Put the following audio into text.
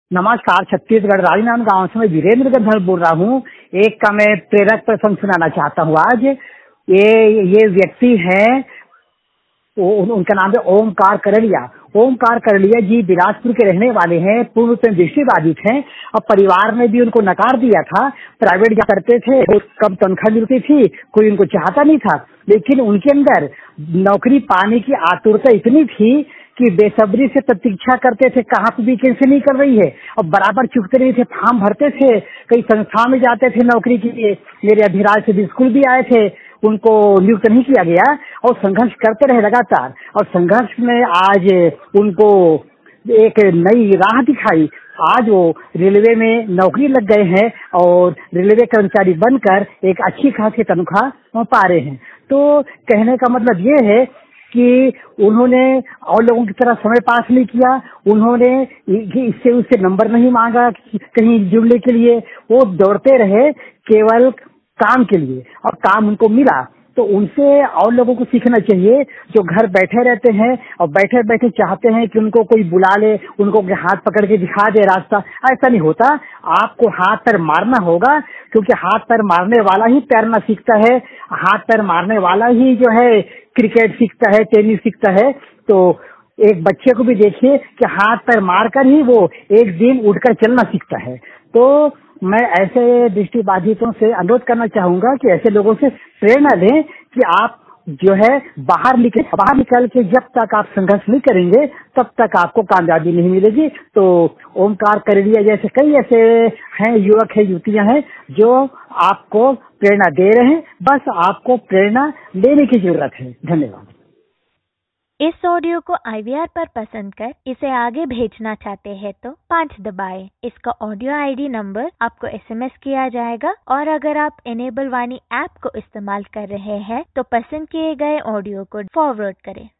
नमस्कार, छत्तीसगढ़ राजनांद गांव से मैं वीरेंद्र गंधर्व बोल रहा हूँ। एक का मैं प्रेरक प्रसंग सुनाना चाहता हूँ आज। ये व्यक्ति हैं, उनका नाम है ओमकार करलिया। ओमकार करलिया जी बिलासपुर के रहने वाले हैं, पूर्व में दृष्टिबाधित हैं। अब परिवार ने भी उनको नकार दिया था, प्राइवेट जा करते थे, कम तनख्वाह मिलती थी, कोई उनको चाहता नहीं था। लेकिन उनके अंदर नौकरी पाने की आतुरता इतनी थी कि बेसब्री से प्रतीक्षा करते थे, कहाँ पे वैकेंसी नहीं कर रही है, और बराबर चुकते नहीं थे, फॉर्म भरते थे, कई संस्था में जाते थे नौकरी के लिए। मेरे अभिराज से स्कूल भी आए थे, उनको नियुक्त नहीं किया गया, और संघर्ष करते रहे लगातार। और संघर्ष में आज उनको एक नई राह दिखाई। आज वो रेलवे में नौकरी लग गए हैं और रेलवे कर्मचारी बनकर एक अच्छी खासी तनख्वाह पा रहे हैं। तो कहने का मतलब ये है कि उन्होंने और लोगों की तरह समय पास नहीं किया, उन्होंने इससे उससे नंबर नहीं मांगा कहीं जुड़ने के लिए, वो दौड़ते रहे केवल काम के लिए, और काम उनको मिला। तो उनसे और लोगों को सीखना चाहिए जो घर बैठे रहते हैं और बैठे बैठे चाहते हैं कि उनको कोई बुला ले, उनको हाथ पकड़ के दिखा दे रास्ता। ऐसा नहीं होता, आपको हाथ पैर मारना होगा, क्योंकि हाथ पैर मारने वाला ही तैरना सीखता है, हाथ पैर मारने वाला ही जो है क्रिकेट सीखता है, टेनिस सीखता है। तो एक बच्चे को भी देखिए कि हाथ पैर मारकर ही वो एक दिन उठकर चलना सीखता है। तो मैं ऐसे दृष्टिबाधितों से अनुरोध करना चाहूंगा कि ऐसे लोगों से प्रेरणा लें कि आप जो है बाहर निकल के जब तक आप संघर्ष नहीं करेंगे तब तक आपको कामयाबी नहीं मिलेगी। तो ओमकार करलिया जैसे कई ऐसे हैं, युवक है, युवतियां हैं जो आपको प्रेरणा दे रहे हैं। बस आपको प्रेरणा लेने की जरूरत है। धन्यवाद। इस ऑडियो को IVR पर पसंद कर इसे आगे भेजना चाहते हैं तो 5 दबाएं। इसका ऑडियो ID नंबर आपको SMS किया जाएगा, और अगर आप इनेबल वाणी ऐप को इस्तेमाल कर रहे हैं तो पसंद किए गए ऑडियो को फॉरवर्ड करें।